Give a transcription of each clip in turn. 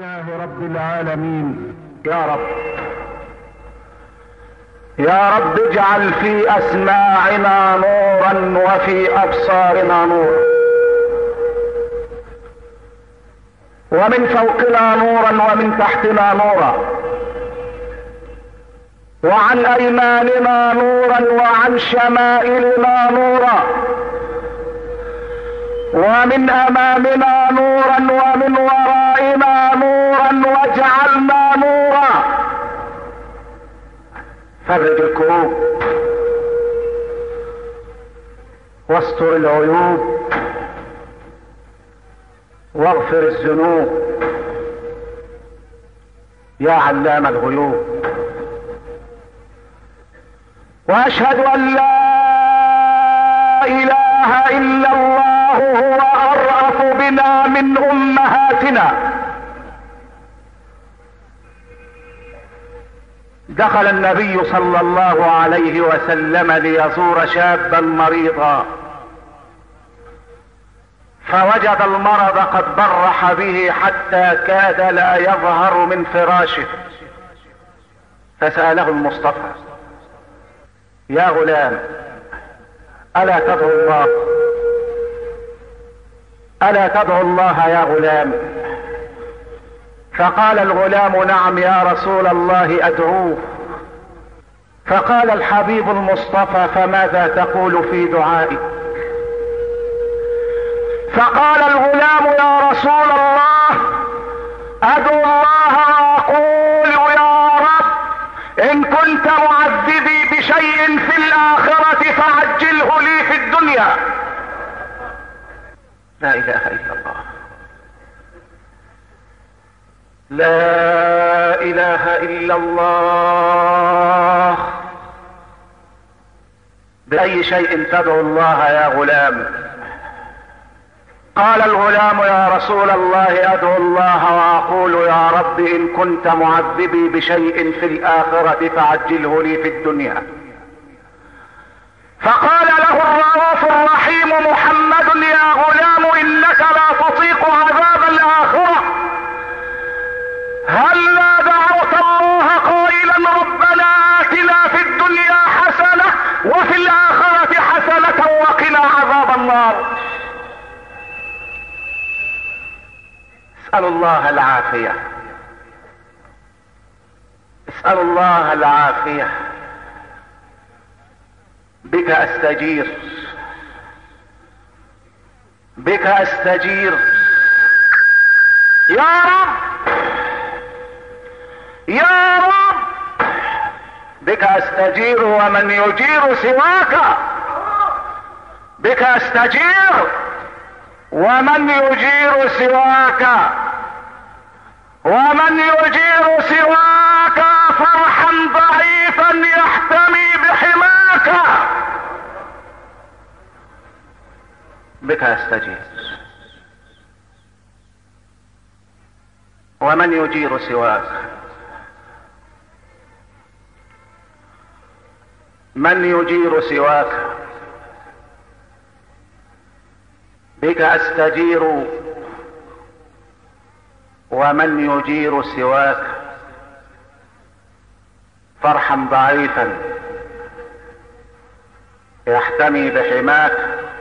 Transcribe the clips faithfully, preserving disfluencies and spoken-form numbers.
لله رب العالمين. يا رب يا رب اجعل في اسماعنا نورا وفي ابصارنا نورا ومن فوقنا نورا ومن تحتنا نورا وعن ايماننا نورا وعن شمائلنا نورا ومن امامنا نورا ومن ورائنا نورا واجعلنا نورا. فرج الكروب واستر العيوب واغفر الذنوب يا علام الغيوب. واشهد ان لا اله الا الله هو ارأف بنا من امهاتنا. دخل النبي صلى الله عليه وسلم ليزور شابا مريضا فوجد المرض قد برح به حتى كاد لا يظهر من فراشه، فسأله المصطفى: يا غلام ألا تدعو الله ألا تدعو الله يا غلام؟ فقال الغلام: نعم يا رسول الله أدعوه. فقال الحبيب المصطفى: فماذا تقول في دعائك؟ فقال الغلام: يا رسول الله أدعو الله وأقول: يا رب إن كنت معذبي بشيء في الآخرة فعجله لي في الدنيا. لا إله إلا الله، لا إله إلا الله. بأي شيء تدعو الله يا غلام؟ قال الغلام: يا رسول الله أدعو الله وأقول: يا رب إن كنت معذبي بشيء في الآخرة فعجله لي في الدنيا. فقال له الرؤوف الرحيم محمد: يا غلام إنك لا تطيق عذاب الآخرة، هلا دعوت الله قائلا: ربنا آتنا في الدنيا حسنة وفي الآخرة حسنة وقنا عذاب النار. اسأل الله العافية، اسأل الله العافية. بك استجير، بك استجير يا رب، يا رب بك استجير ومن يجير سواك، بك استجير ومن يجير سواك، ومن يجير سواك فرحا ضعيفا يحتمي بحماك. بك استجير ومن يجير سواك. من يجير سواك؟ بك استجير ومن يجير سواك فرحا ضعيفا يحتمي بحماك.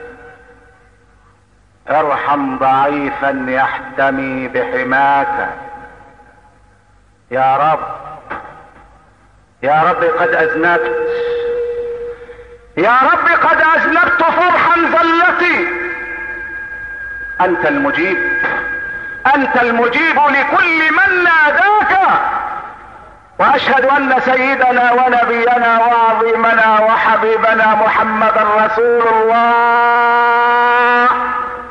ارحم ضعيفا يحتمي بحماك يا رب. يا رب قد اذنبت، يا رب قد اذنبت فرحا زلتي. انت المجيب، انت المجيب لكل من ناداك. واشهد ان سيدنا ونبينا وعظيمنا وحبيبنا محمدا رسول الله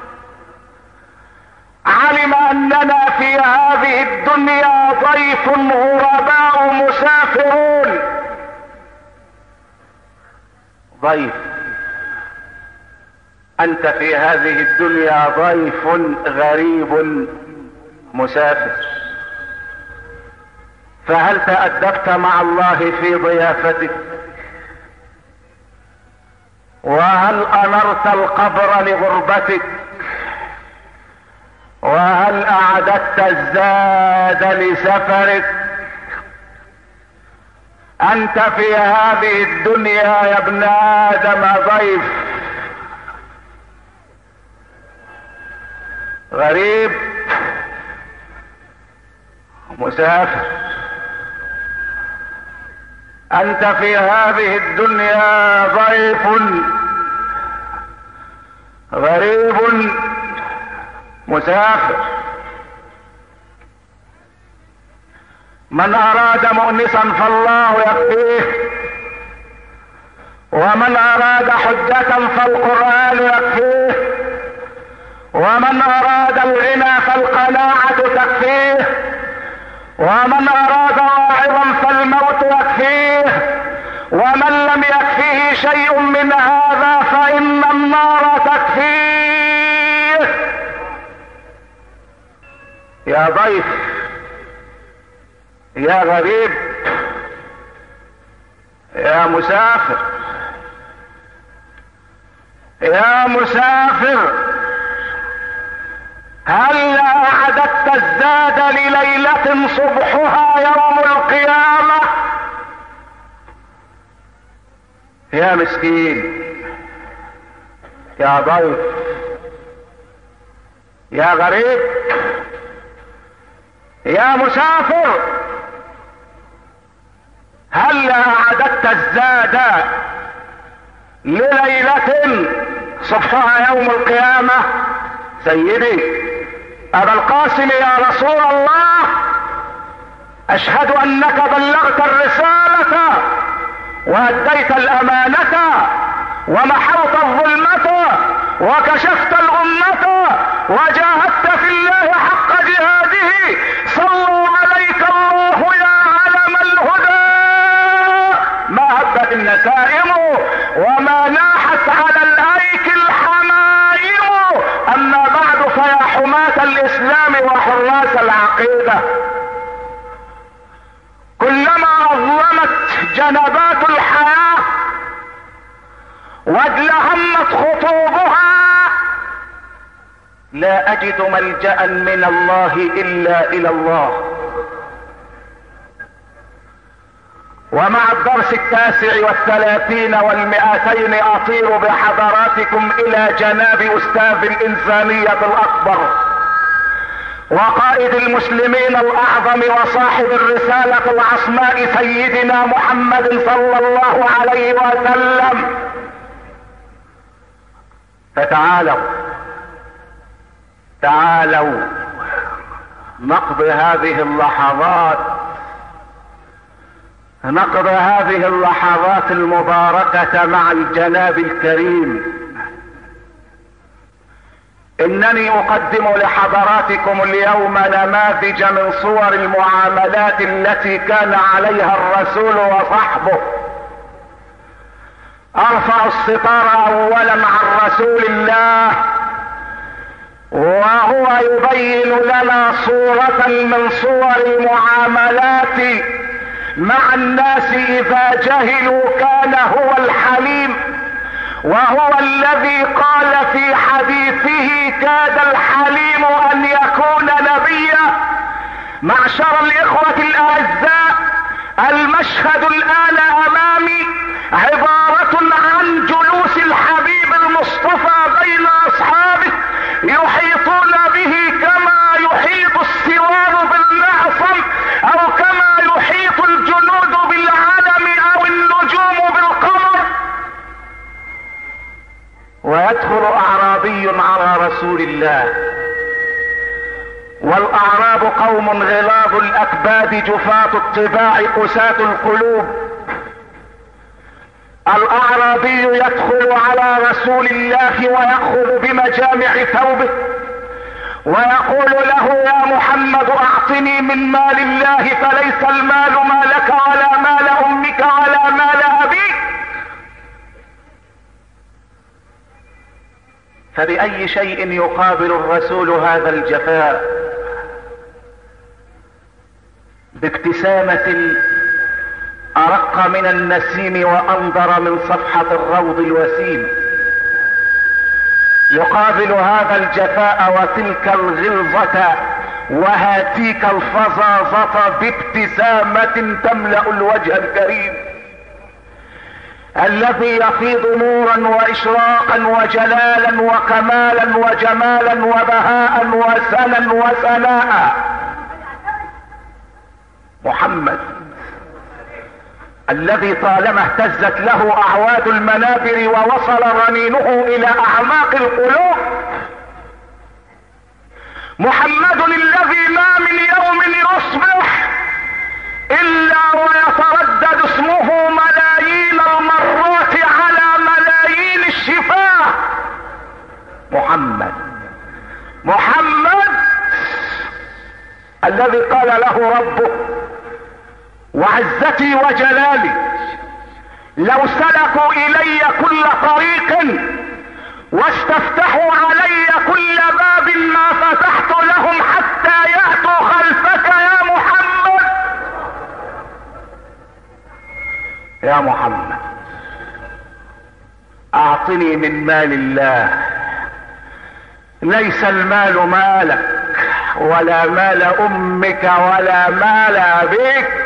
علم اننا في هذه الدنيا ضيف غرباء مسافرون. ضيف، انت في هذه الدنيا ضيف غريب مسافر. فهل تأدبت مع الله في ضيافتك؟ وهل أنرت القبر لغربتك؟ وهل اعددت الزاد لسفرك؟ انت في هذه الدنيا يا ابن ادم ضيف غريب مسافر. انت في هذه الدنيا ضيف غريب مسافر. من اراد مؤنسا فالله يكفيه، ومن اراد حجة فالقرآن يكفيه، ومن اراد الغنى فالقناعة تكفيه، ومن اراد واعظا فالموت يكفيه، ومن لم يكفيه شيء من هذا فان النار تكفيه. يا ضيف، يا غريب، يا مسافر، يا مسافر، هل اعددت الزاد لليلة صبحها يوم القيامة؟ يا مسكين، يا ضيف، يا غريب، يا مسافر، هل اعددت الزاد لليلة صبحها يوم القيامة؟ سيدي ابا القاسم يا رسول الله، اشهد انك بلغت الرسالة واديت الامانة ومحوت الظلمة وكشفت الامة وجاهدت في الله حق جهاده. صلوا عليك الله يا علم الهدى. ما هبت النسائم وما ناحت على الايك الحمائم. اما بعد فيا حماة الاسلام وحراس العقيدة، كلما اظلمت جنبات الحياة وادلهمت خطوبها لا اجد ملجأ من الله الا الى الله. ومع الدرس التاسع والثلاثين والمئتين اطير بحضراتكم الى جناب استاذ الانسانية الاكبر وقائد المسلمين الاعظم وصاحب الرسالة العصماء سيدنا محمد صلى الله عليه وسلم. فتعالوا تعالوا نقضي هذه اللحظات نقضي هذه اللحظات المباركة مع الجناب الكريم. انني اقدم لحضراتكم اليوم نماذج من صور المعاملات التي كان عليها الرسول وصحبه. ارفع الستار اولا عن رسول الله وهو يبين لنا صورة من صور المعاملات مع الناس اذا جهلوا. كان هو الحليم، وهو الذي قال في حديثه كاد الحليم ان يكون نبيا. معشر الاخوة الاعزاء، المشهد الان امامي عبارة عن جلوس الحبيب المصطفى بين اصحابه يحيطون به كما يحيط السوار بالمعصم، او كما يحيط الجنود بالعلم او النجوم بالقمر. ويدخل اعرابي على رسول الله، والاعراب قوم غلاظ الاكباد جفاة الطباع قساة القلوب. الاعرابي يدخل على رسول الله ويأخذ بمجامع ثوبه ويقول له يا محمد اعطني من مال الله، فليس المال مالك ولا مال امك ولا مال ابيك. فبأي شيء يقابل الرسول هذا الجفاء؟ بابتسامة ارق من النسيم وانظر من صفحة الروض الوسيم. يقابل هذا الجفاء وتلك الغلظة وهاتيك الفظاظة بابتسامة تملأ الوجه الكريم الذي يفيض نورا واشراقا وجلالا وكمالا وجمالا وبهاء وسنا وثناء. محمد الذي طالما اهتزت له اعواد المنابر ووصل رنينه الى اعماق القلوب. محمد الذي ما من يوم يصبح الا ويتردد اسمه ملايين المرات على ملايين الشفاه. محمد محمد الذي قال له ربه وعزتي وجلالي لو سلكوا الي كل طريق واستفتحوا علي كل باب ما فتحت لهم حتى يأتوا خلفك يا محمد. يا محمد اعطني من مال الله، ليس المال مالك ولا مال امك ولا مال ابيك.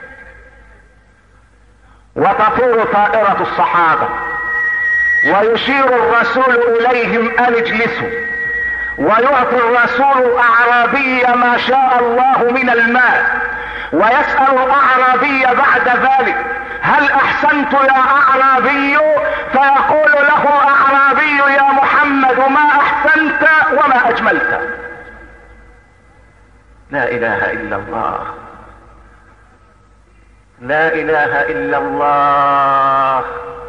وتطير طائرة الصحابة ويشير الرسول اليهم ان اجلسوا، ويعطي الرسول الاعرابي ما شاء الله من المال، ويسأل الاعرابي بعد ذلك هل احسنت يا اعرابي؟ فيقول له الاعرابي يا محمد ما احسنت وما اجملت. لا اله الا الله، لا اله الا الله،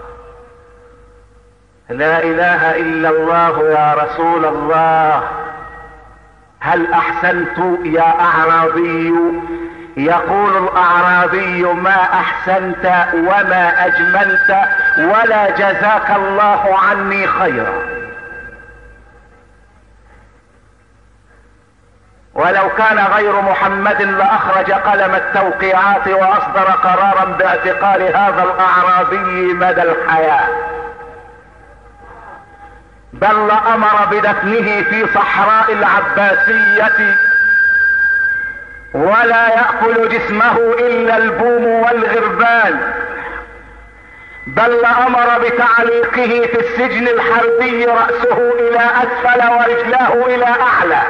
لا اله الا الله يا رسول الله. هل احسنت يا اعرابي؟ يقول الاعرابي ما احسنت وما اجملت ولا جزاك الله عني خيرا. ولو كان غير محمد لاخرج قلم التوقيعات واصدر قرارا باعتقال هذا الاعرابي مدى الحياة، بل لامر بدفنه في صحراء العباسية ولا يأكل جسمه الا البوم والغربان، بل لامر بتعليقه في السجن الحربي رأسه الى اسفل ورجلاه الى اعلى،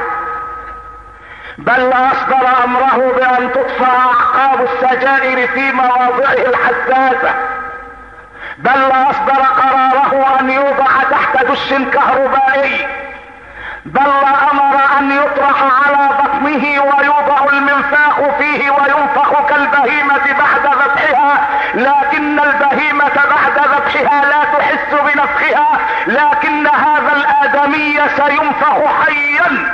بل اصدر امره بان تطفأ اعقاب السجائر في مواضعه الحساسة، بل اصدر قراره ان يوضع تحت دش كهربائي، بل امر ان يطرح على بطنه ويوضع المنفاخ فيه وينفخ كالبهيمة بعد ذبحها، لكن البهيمة بعد ذبحها لا تحس بنفخها، لكن هذا الادمي سينفخ حيا.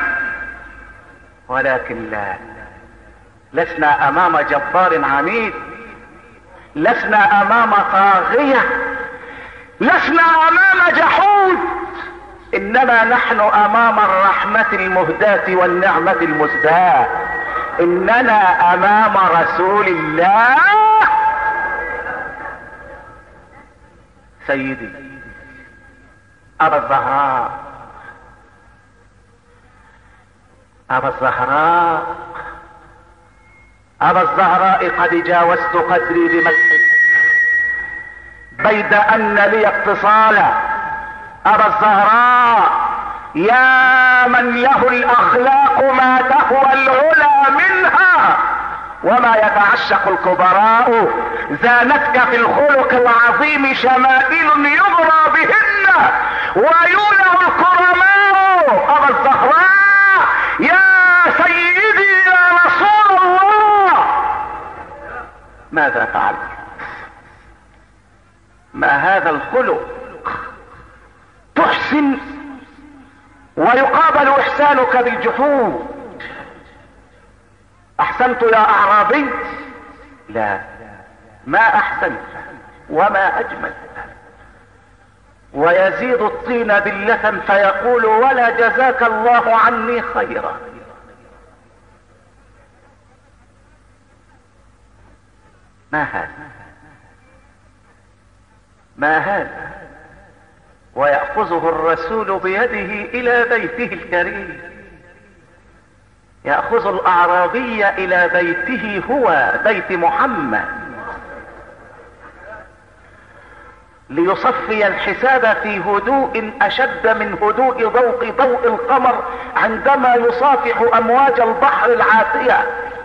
ولكن لا، لسنا امام جبار عنيد، لسنا امام طاغية، لسنا امام جحود، انما نحن امام الرحمة المهداة والنعمة المزداة، اننا امام رسول الله. سيدي ابا الزهراء، ابا الزهراء، ابا الزهراء قد جاوزت قدري بمدحك بيد ان لي اتصالا. ابا الزهراء يا من له الاخلاق ما تهوى العلا منها وما يتعشق الكبراء، زانتك في الخلق العظيم شمائل يغرى بهن ويولع الكرماء. ابا الزهراء يا سيدي يا رسول الله، ماذا فعلت؟ ما هذا الخلق؟ تحسن ويقابل احسانك بالجحود. احسنت يا اعرابي؟ لا، ما احسنت وما اجمل. ويزيد الطين بلة فيقول ولا جزاك الله عني خيرا. ما هذا؟ ما هذا؟ ويأخذه الرسول بيده إلى بيته الكريم. يأخذ الأعرابي إلى بيته هو بيت محمد ليصفي الحساب في هدوء أشد من هدوء ضوء ضوء القمر عندما يصافح أمواج البحر العاتية.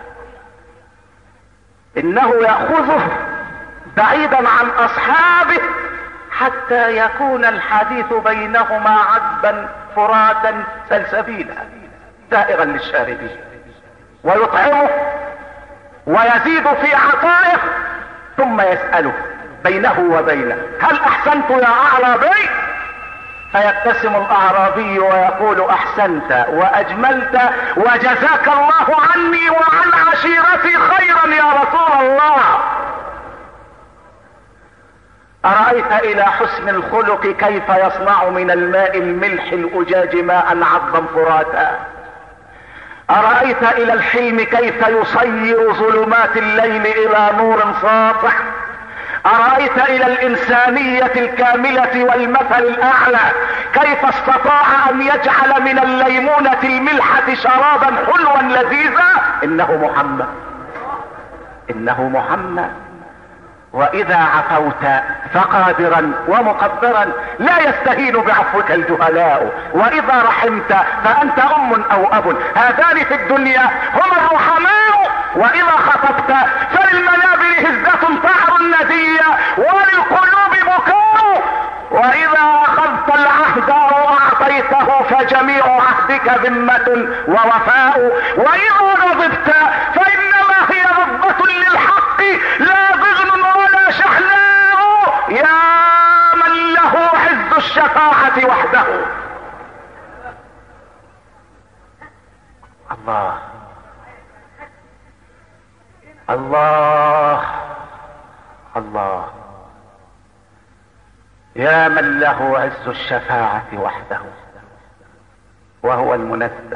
إنه يأخذه بعيدا عن أصحابه حتى يكون الحديث بينهما عذبا فراتا سلسبيلا سائغا للشاربين، ويطعمه ويزيد في عطائه ثم يسأله بينه وبينه: هل احسنت يا اعرابي؟ فيبتسم الاعرابي ويقول: احسنت واجملت وجزاك الله عني وعن عشيرتي خيرا يا رسول الله. أرأيت إلى حسن الخلق كيف يصنع من الماء الملح الأجاج ماء عذبا فراتا. أرأيت إلى الحلم كيف يصير ظلمات الليل إلى نور ساطع. أرأيت إلى الإنسانية الكاملة والمثل الأعلى كيف استطاع أن يجعل من الليمونة الملحة شرابا حلوا لذيذا. إنه محمد، إنه محمد. وإذا عفوت فقادرا ومقدرا لا يستهين بعفوك الجهلاء، وإذا رحمت فأنت أم أو أب. هذان في الدنيا هم الرحماء. وإذا خطبت فللمنابر هزة طعر الندية وللقلوب بكاء. وإذا أخذت العهد وأعطيته فجميع عهدك ذمة ووفاء. وإذا غضبت فإنما هي غضبة للحق لا ضغن ولا شحناء. يا من له عز الشفاعة وحده. الله الله الله. يا من له عز الشفاعة وحده وهو المنزه،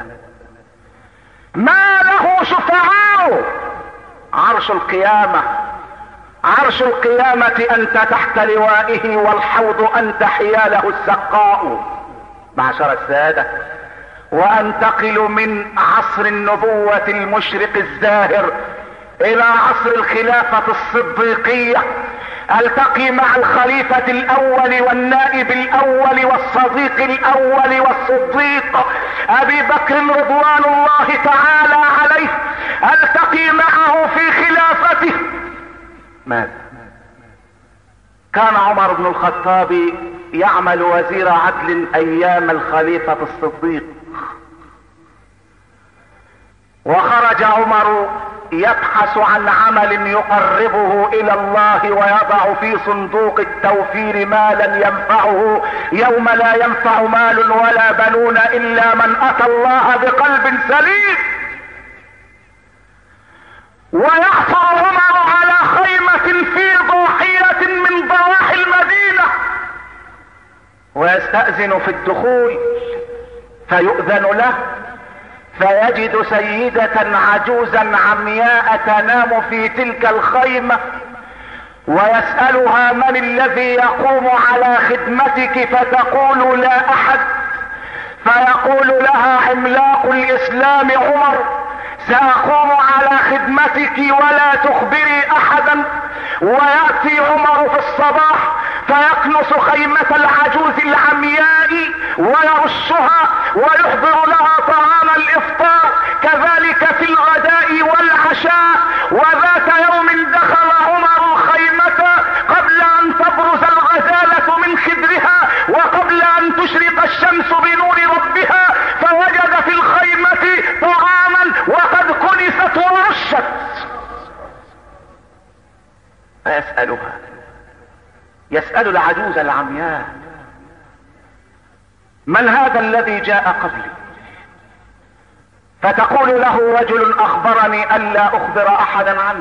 ما له شفعاء. عرش القيامة، عرش القيامة أنت تحت لوائه والحوض أنت حياله السقاء. معشر السادة، وأنتقل من عصر النبوة المشرق الزاهر إلى عصر الخلافة الصديقية. التقي مع الخليفة الأول والنائب الأول والصديق الأول والصديق أبي بكر رضوان الله تعالى عليه. التقي معه في خلافته. ماذا؟ كان عمر بن الخطاب يعمل وزير عدل أيام الخليفة الصديق، وخرج عمر يبحث عن عمل يقربه الى الله ويضع في صندوق التوفير مالا ينفعه يوم لا ينفع مال ولا بنون الا من اتى الله بقلب سليم. ويحفر عمر على خيمة في ضاحية من ضواحي المدينة ويستأذن في الدخول فيؤذن له، فيجد سيدة عجوزا عمياء تنام في تلك الخيمة، ويسألها: من الذي يقوم على خدمتك؟ فتقول: لا احد. فيقول لها عملاق الاسلام عمر: سأقوم على خدمتك ولا تخبري احدا. ويأتي عمر في الصباح فيكنس خيمة العجوز العمياء ويرشها ويحضر لها طعام الافطار، كذلك في الغداء والعشاء. وذات يوم دخل عمر الخيمة قبل ان تبرز الغزالة من خدرها وقبل ان تشرق الشمس بنور ربها، فوجد في الخيمة طعاما وقد كنست ورشت. فيسألها، يسأل العجوز العمياء: من هذا الذي جاء قبلي؟ فتقول له: رجل اخبرني الا اخبر احدا عنه.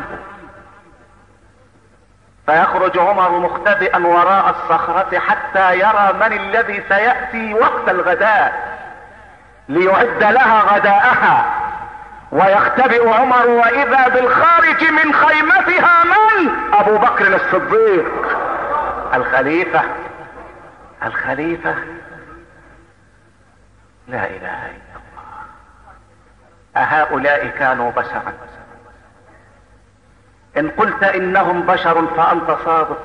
فيخرج عمر مختبئا وراء الصخرة حتى يرى من الذي سيأتي وقت الغداء ليعد لها غداءها. ويختبئ عمر واذا بالخارج من خيمتها من؟ ابو بكر الصديق الخليفة. الخليفة. لا اله الا الله. اهؤلاء كانوا بشرا؟ ان قلت انهم بشر فانت صادق،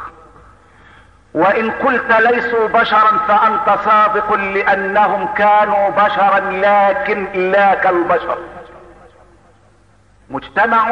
وان قلت ليسوا بشرا فانت صادق، لانهم كانوا بشرا لكن لا كالبشر. مجتمع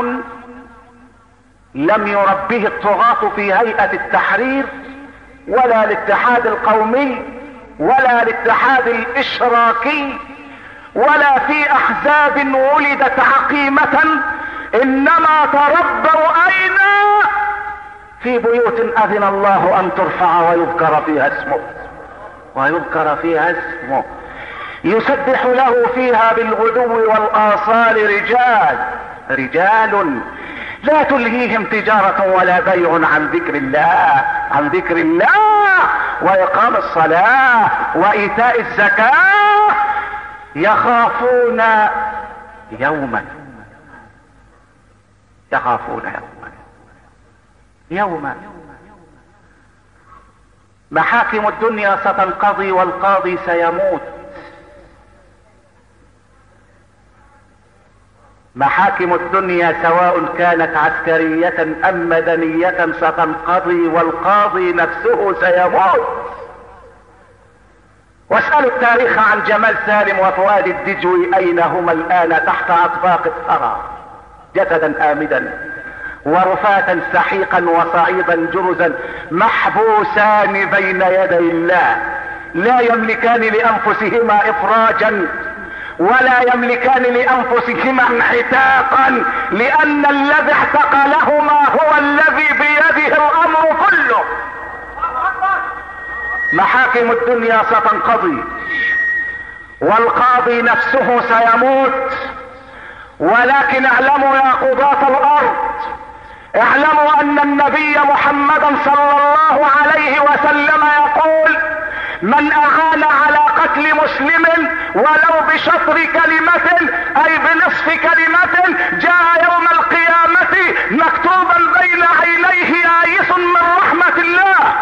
لم يربه الطغاة في هيئة التحرير ولا الاتحاد القومي ولا الاتحاد الاشراكي ولا في احزاب ولدت عقيمة، انما تربوا اين؟ في بيوت اذن الله ان ترفع ويذكر فيها اسمه ويذكر فيها اسمه يسبح له فيها بالغدو والاصال رجال رجال لا تلهيهم تجارة ولا بيع عن ذكر الله عن ذكر الله وإقام الصلاة وإيتاء الزكاة، يخافون يوما يخافون يوما يوما محاكم الدنيا ستنقضي والقاضي سيموت. محاكم الدنيا سواء كانت عسكرية ام مدنية ستنقضي والقاضي نفسه سيموت. واسألوا التاريخ عن جمال سالم وفؤاد الدجوي، اين هما الان؟ تحت اطباق الثرى، جسدا آمدا ورفاة سحيقا وصعيدا جرزا، محبوسان بين يدي الله، لا يملكان لانفسهما افراجا ولا يملكان لانفسهما انحتاقا، لان الذي اعتقلهما هو الذي بيده الامر كله. محاكم الدنيا ستنقضي والقاضي نفسه سيموت، ولكن اعلموا يا قضاة الارض، اعلموا ان النبي محمدا صلى الله عليه وسلم يقول: من اعان على قتل مسلم ولو بشطر كلمة اي بنصف كلمة جاء يوم القيامة مكتوبا بين عينيه آيس من رحمة الله.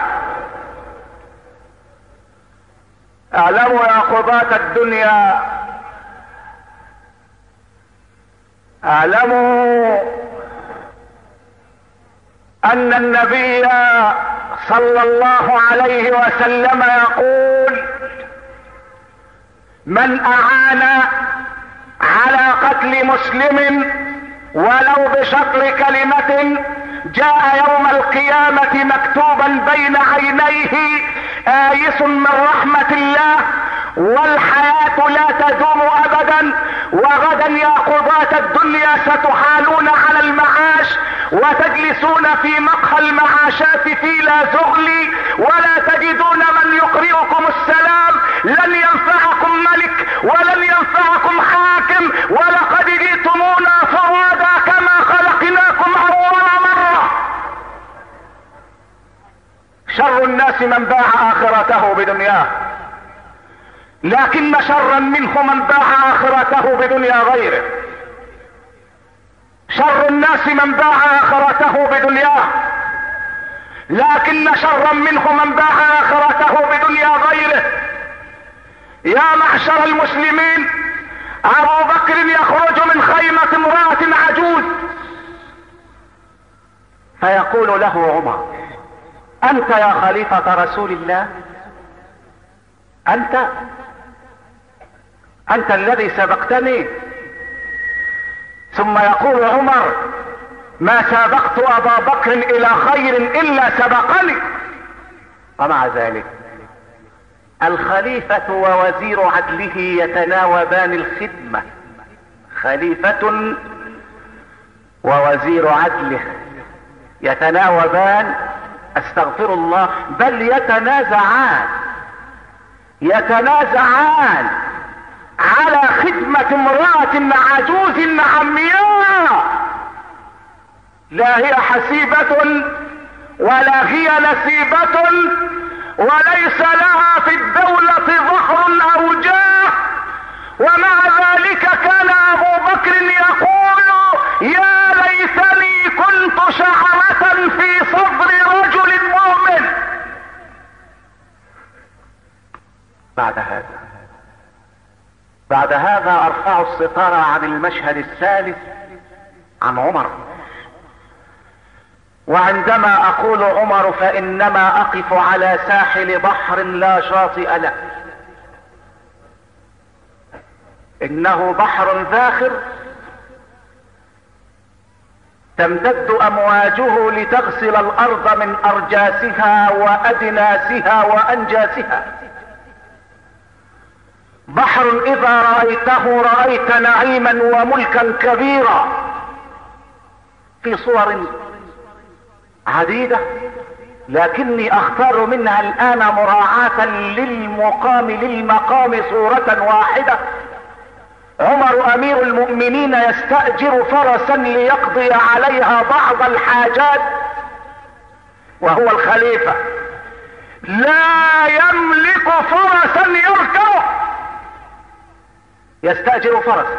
اعلموا يا قضاة الدنيا، اعلموا ان النبي صلى الله عليه وسلم يقول: من اعان على قتل مسلم ولو بشطر كلمة جاء يوم القيامة مكتوبا بين عينيه آيس من رحمة الله، والحياة لا تدوم ابدا، وغدا يا قضاة الدنيا ستحالون على المعاش وتجلسون في مقهى المعاشات في لا زغل، ولا تجدون من يقرئكم السلام، لن ينفعكم ملك ولن ينفعكم حاكم، ولقد جئتمونا فرادا كما خلقناكم اول مرة. شر الناس من باع اخرته بدنياه، لكن شرا منه من باع اخرته بدنيا غيره. شر الناس من باع اخرته بدنياه، لكن شرا منه من باع اخرته بدنيا غيره. يا معشر المسلمين، ابو بكر يخرج من خيمة امرأة عجوز فيقول له عمر: انت يا خليفة رسول الله؟ انت انت الذي سبقتني؟ ثم يقول عمر: ما سابقت ابا بكر الى خير الا سبقني. ومع ذلك الخليفة ووزير عدله يتناوبان الخدمة. خليفة ووزير عدله يتناوبان، استغفر الله، بل يتنازعان يتنازعان على خدمة امرأة عجوز عمياء، لا هي حسيبة ولا هي نسيبة وليس لها في الدولة ظهر او جاه، ومع ذلك كان ابو بكر يقول: يا ليتني كنت شعرة في صدر رجل مؤمن. بعد هذا ارفع الستار عن المشهد الثالث عن عمر. وعندما اقول عمر فانما اقف على ساحل بحر لا شاطئ له، انه بحر ذاخر تمتد امواجه لتغسل الارض من ارجاسها وادناسها وانجاسها. بحر اذا رأيته رأيت نعيما وملكا كبيرا في صور عديدة، لكني اختار منها الان مراعاة للمقام للمقام صورة واحدة. عمر امير المؤمنين يستأجر فرسا ليقضي عليها بعض الحاجات، وهو الخليفة لا يملك فرسا يركبه، يستأجر فرسا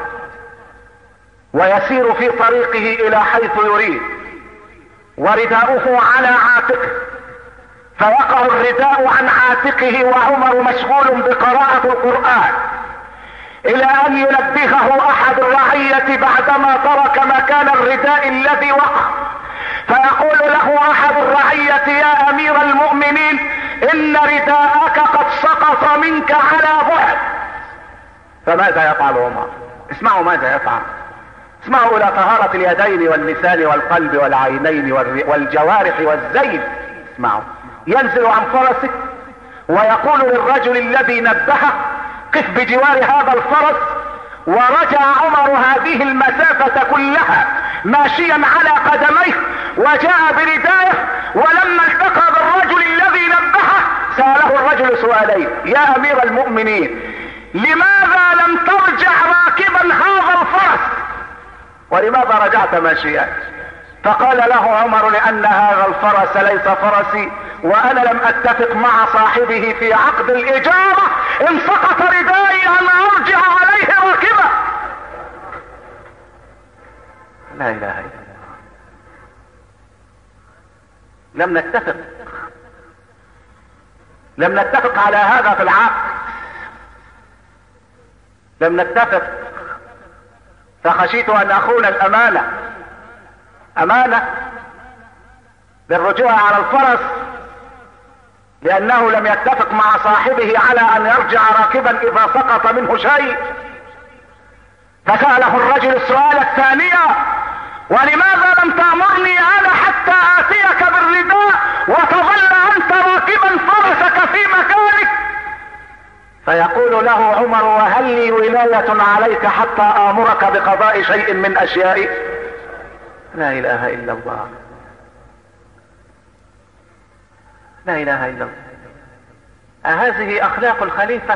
ويسير في طريقه الى حيث يريد ورداؤه على عاتقه، فيقع الرداء عن عاتقه وعمر مشغول بقراءة القرآن، الى ان ينبهه احد الرعية بعدما ترك مكان الرداء الذي وقع، فيقول له احد الرعية يا امير المؤمنين ان رداءك قد سقط منك على بعد. فماذا يفعل عمر؟ اسمعوا ماذا يفعل، اسمعوا الى طهارة اليدين واللسان والقلب والعينين والجوارح والزين. اسمعوا، ينزل عن فرسه ويقول للرجل الذي نبهه قف بجوار هذا الفرس، ورجع عمر هذه المسافة كلها ماشيا على قدميه وجاء بردايه، ولما التقى بالرجل الذي نبهه سأله الرجل سؤالين: يا امير المؤمنين لماذا لم ترجع راكبا هذا الفرس ولماذا رجعت ماشيا؟ فقال له عمر: لان هذا الفرس ليس فرسي، وانا لم اتفق مع صاحبه في عقد الاجارة ان سقط ردائي ان ارجع عليه راكبا. لا اله الا الله. لم نتفق لم نتفق على هذا في العقد، لم نتفق، فخشيت ان اخون الامانة، امانة للرجوع على الفرس، لانه لم يتفق مع صاحبه على ان يرجع راكبا اذا سقط منه شيء. فسأله الرجل السؤال الثانية: ولماذا لم تأمرني انا حتى اتيك بالرداء وتظل انت راكبا فرسك في مكانك؟ فيقول له عمر: وهل لي ولاية عليك حتى آمرك بقضاء شيء من اشيائي؟ لا اله الا الله، لا اله الا الله. أهذه اخلاق الخليفة؟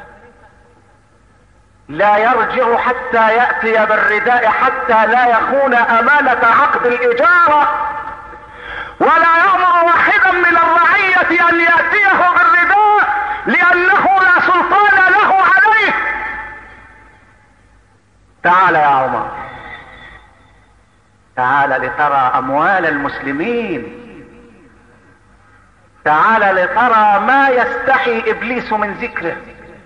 لا يرجع حتى يأتي بالرداء حتى لا يخون امانة عقد الاجارة، ولا يأمر واحدا من الرعية ان يأتيه بالرداء لانه لا سلطان له عليه. تعال يا عمر، تعال لترى اموال المسلمين، تعال لترى ما يستحي ابليس من ذكره،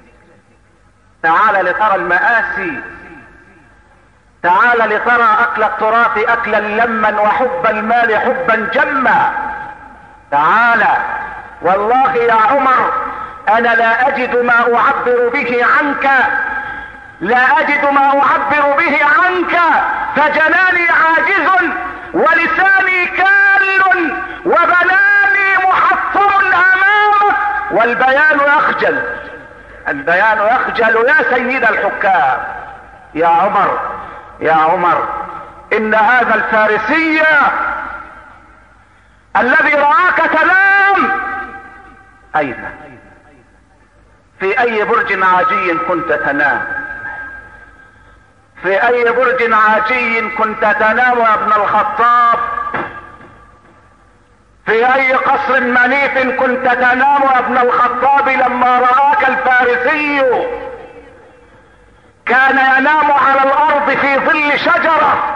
تعال لترى المآسي، تعال لترى اكل التراث اكلا لما وحب المال حبا جما. تعال، والله يا عمر انا لا اجد ما اعبر به عنك، لا اجد ما اعبر به عنك، فجناني عاجز ولساني كال وبناني محطم امامك، والبيان يخجل، البيان يخجل يا سيد الحكام. يا عمر، يا عمر، ان هذا الفارسي الذي رآك تنام اين؟ في اي برج عاجي كنت تنام؟ في اي برج عاجي كنت تنام يا ابن الخطاب؟ في اي قصر منيف كنت تنام يا ابن الخطاب لما رآك الفارسي؟ كان ينام على الارض في ظل شجرة،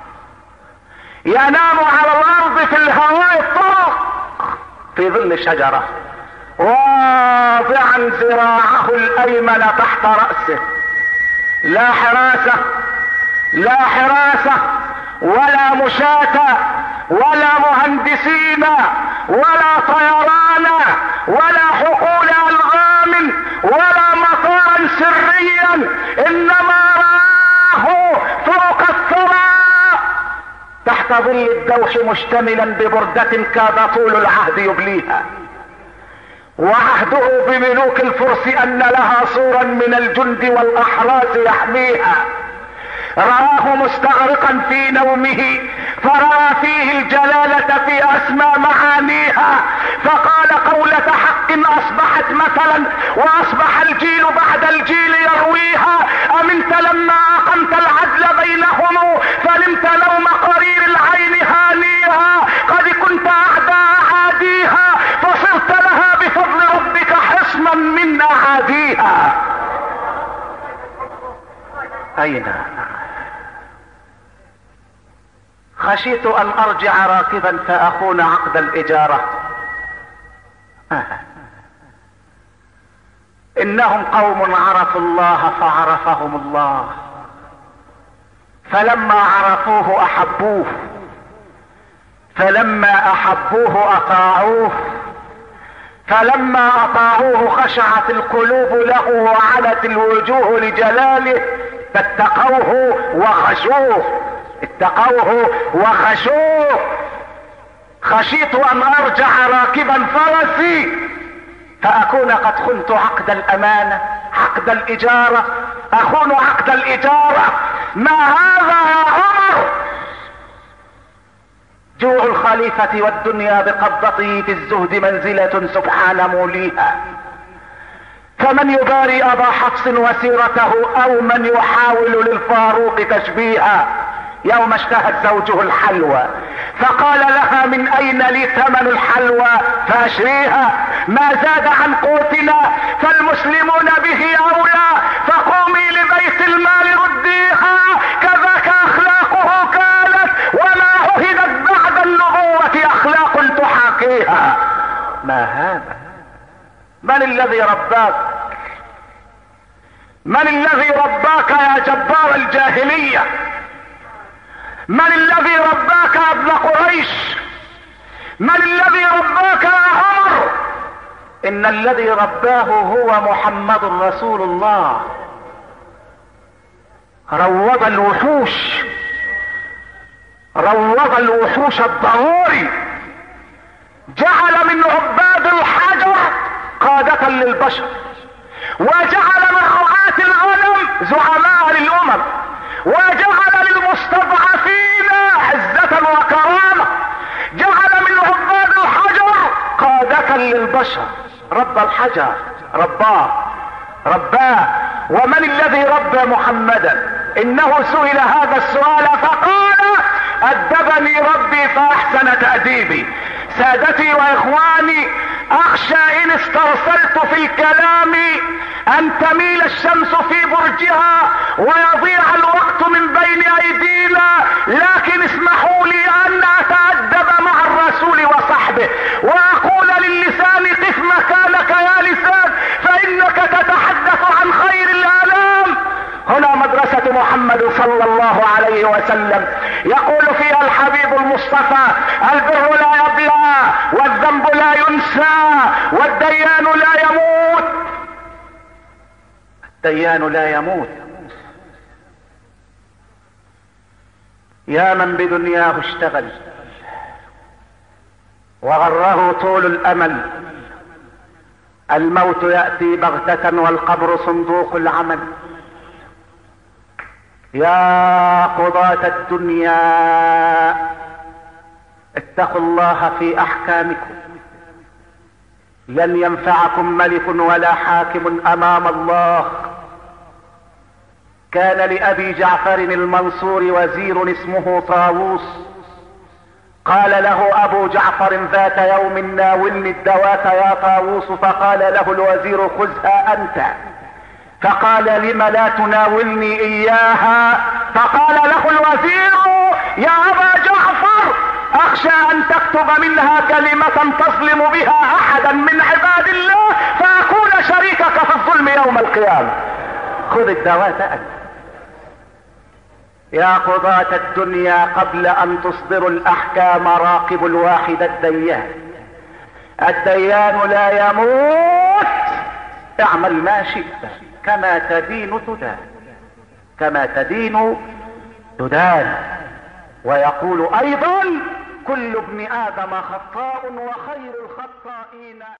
ينام على الارض في الهواء الطلق في ظل شجرة، واضعا ذراعه الايمن تحت رأسه لا حراسة، لا حراسة ولا مشاة ولا مهندسين ولا طيران ولا حقول ألغام ولا مطارا سريا، إنما رآه فوق الثرى تحت ظل الدوح مشتملا ببردة كاد طول العهد يبليها. وعهده بملوك الفرس أن لها سورا من الجند والأحراس يحميها. رآه مستغرقا في نومه فرأى فيه الجلالة في أسمى معانيها، فقال قولة حق أصبحت مثلا وأصبح الجيل بعد الجيل يرويها. أمنت لما أقمت العدل بينهم فلمت لوم قرير العين هانيها. قد كنت أعدى أعاديها فصرت لها بفضل ربك حصنا من أعاديها. أين؟ خشيت أن أرجع راكبا فأخون عقد الإجارة. آه. إنهم قوم عرفوا الله فعرفهم الله، فلما عرفوه أحبوه، فلما أحبوه أطاعوه، فلما أطاعوه خشعت القلوب له وعلت الوجوه لجلاله، فاتقوه وخشوه، اتقوه وخشوه. خشيت أن أرجع راكبا فرسي فأكون قد خنت عقد الأمانة، عقد الإجارة، أخون عقد الإجارة. ما هذا يا عمر؟ جوع الخليفة والدنيا بقبضته في الزهد منزلة سبحان موليها. فمن يباري أبا حفص وسيرته أو من يحاول للفاروق تشبيها. يوم اشتهت زوجه الحلوى فقال لها من اين لي ثمن الحلوى فاشريها، ما زاد عن قوتنا فالمسلمون به اولى، فقومي لبيت المال رديها. كذاك اخلاقه كانت وما عهدت بعد النبوة اخلاق تحاكيها. ما هذا؟ من الذي رباك؟ من الذي رباك يا جبار الجاهلية؟ من الذي رباك يا ابن قريش؟ من الذي رباك يا عمر؟ ان الذي رباه هو محمد رسول الله. روض الوحوش، روض الوحوش الضروري، جعل من عباد الحجر قادة للبشر، وجعل من رعاة الغنم زعماء للامم، وجعل للمستضعفين عزة وكرامة، جعل من عباد الحجر قادة للبشر. رب الحجر رباه رباه. ومن الذي ربى محمدا؟ انه سئل هذا السؤال فقال ادبني ربي فاحسن تأديبي. سادتي واخواني، اخشى ان استرسلت في الكلام ان تميل الشمس في برجها ويضيع الوقت من بين ايدينا، لكن اسمحوا لي ان اتأدب مع الرسول وصحبه واقول للسان قف مكانك يا لسان فانك تتحدث عن خير الالام. هنا مدرسة محمد صلى الله عليه وسلم، يقول فيها الحبيب المصطفى البر لا يبلى والذنب لا ينسى والديان لا يموت. الديان لا يموت. يا من بدنياه اشتغل وغره طول الامل، الموت يأتي بغتة والقبر صندوق العمل. يا قضاة الدنيا اتقوا الله في احكامكم، لن ينفعكم ملك ولا حاكم امام الله. كان لابي جعفر المنصور وزير اسمه طاووس، قال له ابو جعفر ذات يوم ناولني الدواة يا طاووس، فقال له الوزير خذها انت، فقال لم لا تناولني اياها؟ فقال له الوزير يا ابا جعفر اخشى ان تكتب منها كلمة تظلم بها احدا من عباد الله فاكون شريكك في الظلم يوم القيامة. خذ الدواة انت. يا قضاة الدنيا قبل ان تصدروا الاحكام راقبوا الواحد الديان. الديان لا يموت. اعمل ما شئت كما تدين تدان، كما تدين تدان. ويقول ايضا كل ابن ادم خطاء وخير الخطائين